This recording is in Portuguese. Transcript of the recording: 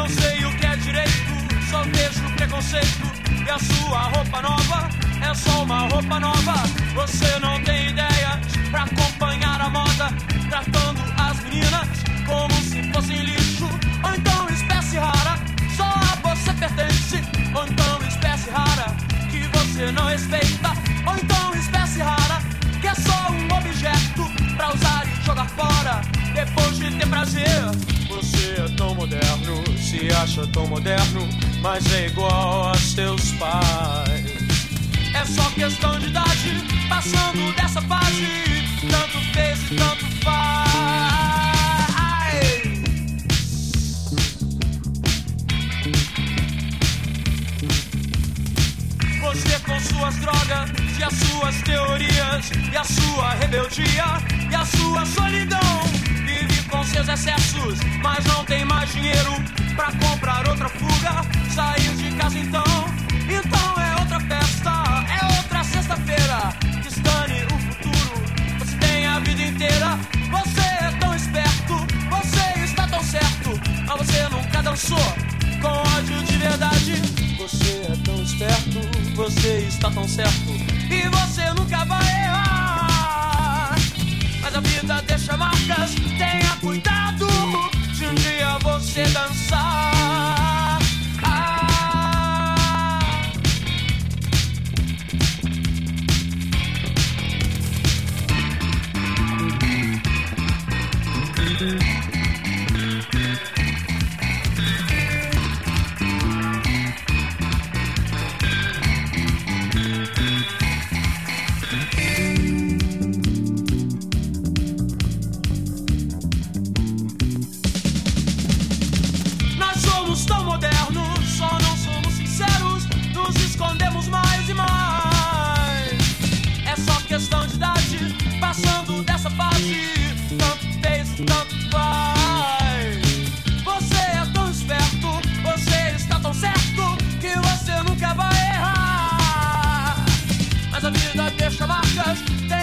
Não sei o que é direito, só vejo preconceito. E a sua roupa nova é só uma roupa nova. Você não tem ideias pra acompanhar a moda, tratando as meninas como se fossem lixo. Ou então espécie rara, só a você pertence. Ou então espécie rara, que você não respeita. Ou então espécie rara, que é só um objeto pra usar e jogar fora depois de ter prazer. Você é tão moderno, se acha tão moderno, mas é igual a seus pais. É só questão de idade, passando dessa fase. Tanto fez e tanto faz. Você com suas drogas e as suas teorias, e a sua rebeldia e a sua solidão. Vive com seus excessos, mas não tem mais dinheiro pra comprar outra fuga. Saiu de casa então é outra festa, é outra sexta-feira. Destane o futuro, você tem a vida inteira. Você é tão esperto, você está tão certo, mas você nunca dançou com ódio de verdade. Você é tão esperto, você está tão certo, e você nunca vai errar. Mas a vida deixa marcas, tenha cuidado de um dia você dançar. Escondemos mais e mais. É só questão de idade, passando dessa fase. Tanto fez e tanto faz. Você é tão esperto, você está tão certo, que você nunca vai errar. Mas a vida deixa marcas,